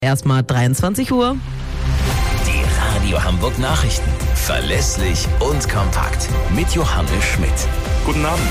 Erstmal 23 Uhr. Die Radio Hamburg Nachrichten. Verlässlich und kompakt. Mit Johannes Schmidt. Guten Abend.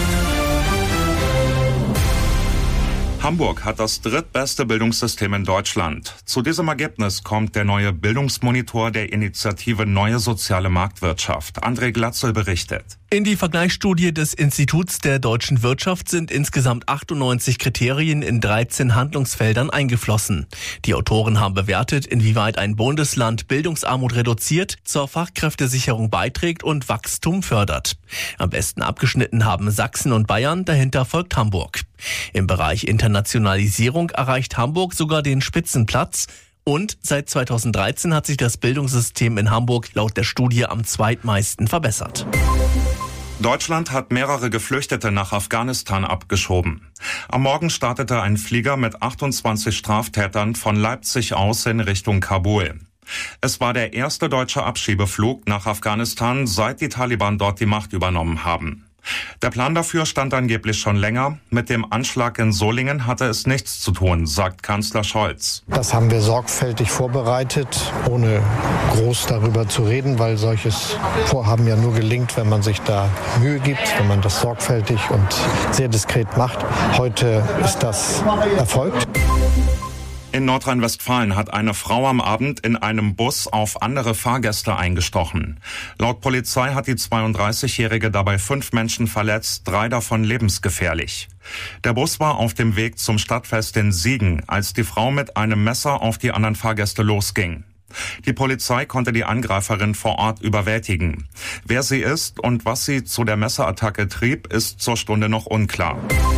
Hamburg hat das drittbeste Bildungssystem in Deutschland. Zu diesem Ergebnis kommt der neue Bildungsmonitor der Initiative Neue Soziale Marktwirtschaft. André Glatzel berichtet. In die Vergleichsstudie des Instituts der deutschen Wirtschaft sind insgesamt 98 Kriterien in 13 Handlungsfeldern eingeflossen. Die Autoren haben bewertet, inwieweit ein Bundesland Bildungsarmut reduziert, zur Fachkräftesicherung beiträgt und Wachstum fördert. Am besten abgeschnitten haben Sachsen und Bayern, dahinter folgt Hamburg. Im Bereich Internationalisierung erreicht Hamburg sogar den Spitzenplatz. Und seit 2013 hat sich das Bildungssystem in Hamburg laut der Studie am zweitmeisten verbessert. Deutschland hat mehrere Geflüchtete nach Afghanistan abgeschoben. Am Morgen startete ein Flieger mit 28 Straftätern von Leipzig aus in Richtung Kabul. Es war der erste deutsche Abschiebeflug nach Afghanistan, seit die Taliban dort die Macht übernommen haben. Der Plan dafür stand angeblich schon länger. Mit dem Anschlag in Solingen hatte es nichts zu tun, sagt Kanzler Scholz. Das haben wir sorgfältig vorbereitet, ohne groß darüber zu reden, weil solches Vorhaben ja nur gelingt, wenn man sich da Mühe gibt, wenn man das sorgfältig und sehr diskret macht. Heute ist das erfolgt. In Nordrhein-Westfalen hat eine Frau am Abend in einem Bus auf andere Fahrgäste eingestochen. Laut Polizei hat die 32-Jährige dabei 5 Menschen verletzt, 3 davon lebensgefährlich. Der Bus war auf dem Weg zum Stadtfest in Siegen, als die Frau mit einem Messer auf die anderen Fahrgäste losging. Die Polizei konnte die Angreiferin vor Ort überwältigen. Wer sie ist und was sie zu der Messerattacke trieb, ist zur Stunde noch unklar.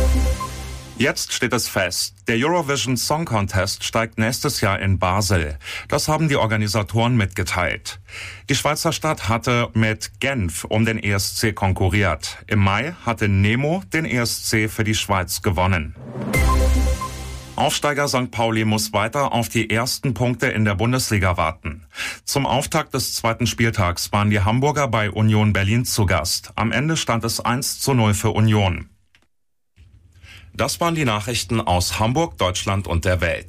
Jetzt steht es fest, der Eurovision Song Contest steigt nächstes Jahr in Basel. Das haben die Organisatoren mitgeteilt. Die Schweizer Stadt hatte mit Genf um den ESC konkurriert. Im Mai hatte Nemo den ESC für die Schweiz gewonnen. Aufsteiger St. Pauli muss weiter auf die ersten Punkte in der Bundesliga warten. Zum Auftakt des zweiten Spieltags waren die Hamburger bei Union Berlin zu Gast. Am Ende stand es 1:0 für Union. Das waren die Nachrichten aus Hamburg, Deutschland und der Welt.